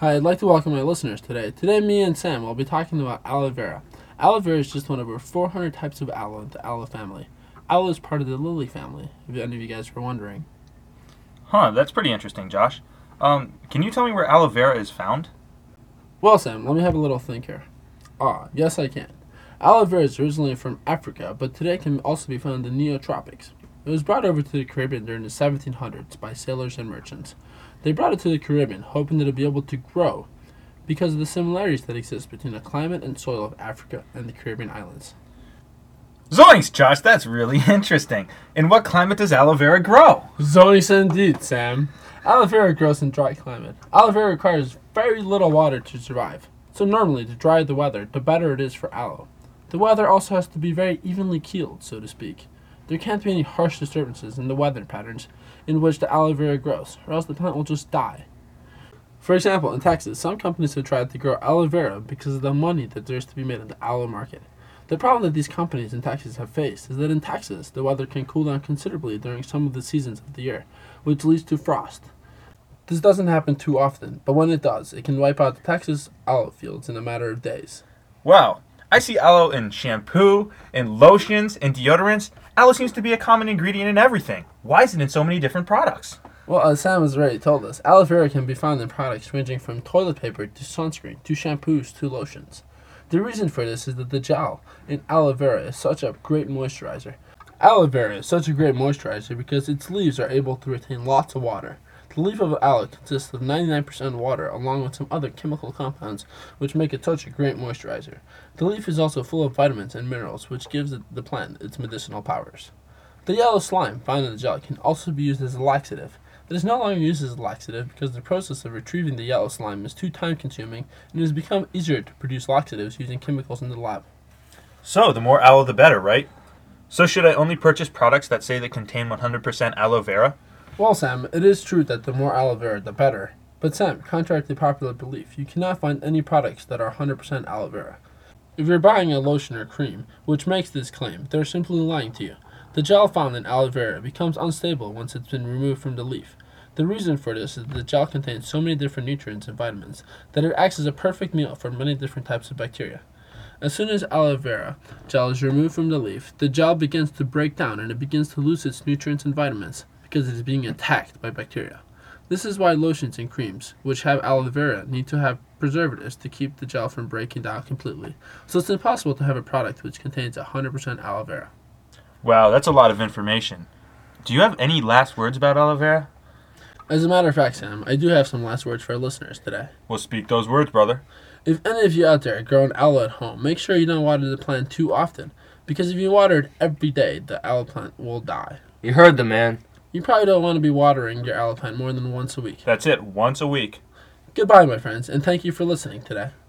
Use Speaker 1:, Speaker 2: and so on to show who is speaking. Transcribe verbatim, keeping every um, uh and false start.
Speaker 1: Hi, I'd like to welcome my listeners today. Today, me and Sam will be talking about aloe vera. Aloe vera is just one of over four hundred types of aloe in the aloe family. Aloe is part of the lily family, if any of you guys were wondering.
Speaker 2: Huh, that's pretty interesting, Josh. Um, can you tell me where aloe vera is found?
Speaker 1: Well, Sam, let me have a little think here. Ah, yes I can. Aloe vera is originally from Africa, but today can also be found in the neotropics. It was brought over to the Caribbean during the seventeen hundreds by sailors and merchants. They brought it to the Caribbean, hoping that it would be able to grow because of the similarities that exist between the climate and soil of Africa and the Caribbean islands.
Speaker 2: Zoinks, Josh, that's really interesting. In what climate does aloe vera grow?
Speaker 1: Zoinks indeed, Sam. Aloe vera grows in dry climate. Aloe vera requires very little water to survive. So normally, the drier the weather, the better it is for aloe. The weather also has to be very evenly keeled, so to speak. There can't be any harsh disturbances in the weather patterns in which the aloe vera grows, or else the plant will just die. For example, in Texas, some companies have tried to grow aloe vera because of the money that there is to be made in the aloe market. The problem that these companies in Texas have faced is that in Texas, the weather can cool down considerably during some of the seasons of the year, which leads to frost. This doesn't happen too often, but when it does, it can wipe out the Texas aloe fields in a matter of days.
Speaker 2: Wow, I see aloe in shampoo, in lotions, in deodorants. Aloe seems to be a common ingredient in everything. Why is it in so many different products?
Speaker 1: Well, as Sam has already told us, aloe vera can be found in products ranging from toilet paper to sunscreen to shampoos to lotions. The reason for this is that the gel in aloe vera is such a great moisturizer. Aloe vera is such a great moisturizer because its leaves are able to retain lots of water. The leaf of aloe consists of ninety-nine percent water along with some other chemical compounds which make it such a great moisturizer. The leaf is also full of vitamins and minerals which gives the plant its medicinal powers. The yellow slime found in the gel can also be used as a laxative. It is no longer used as a laxative because the process of retrieving the yellow slime is too time consuming and it has become easier to produce laxatives using chemicals in the lab.
Speaker 2: So, the more aloe the better, right? So should I only purchase products that say they contain one hundred percent aloe vera?
Speaker 1: Well, Sam, it is true that the more aloe vera, the better. But Sam, contrary to popular belief, you cannot find any products that are one hundred percent aloe vera. If you're buying a lotion or cream which makes this claim, they're simply lying to you. The gel found in aloe vera becomes unstable once it's been removed from the leaf. The reason for this is that the gel contains so many different nutrients and vitamins that it acts as a perfect meal for many different types of bacteria. As soon as aloe vera gel is removed from the leaf, the gel begins to break down and it begins to lose its nutrients and vitamins because it is being attacked by bacteria. This is why lotions and creams, which have aloe vera, need to have preservatives to keep the gel from breaking down completely. So it's impossible to have a product which contains one hundred percent aloe vera.
Speaker 2: Wow, that's a lot of information. Do you have any last words about aloe vera?
Speaker 1: As a matter of fact, Sam, I do have some last words for our listeners today.
Speaker 2: Well, speak those words, brother.
Speaker 1: If any of you out there grow an aloe at home, make sure you don't water the plant too often, because if you water it every day, the aloe plant will die.
Speaker 3: You heard the man.
Speaker 1: You probably don't want to be watering your aloe plant more than once a week.
Speaker 2: That's it, once a week.
Speaker 1: Goodbye, my friends, and thank you for listening today.